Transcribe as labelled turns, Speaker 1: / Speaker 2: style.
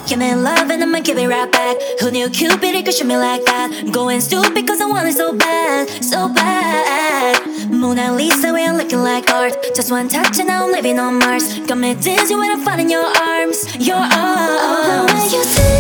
Speaker 1: Give me love and I'ma give it right back. Who knew Cupid could shoot me like that? I'm going stupid cause I want it so bad, so bad. Mona Lisa, we're looking like art. Just one touch and now I'm living on Mars. Got me dizzy when I'm falling in your arms, your arms. The way you say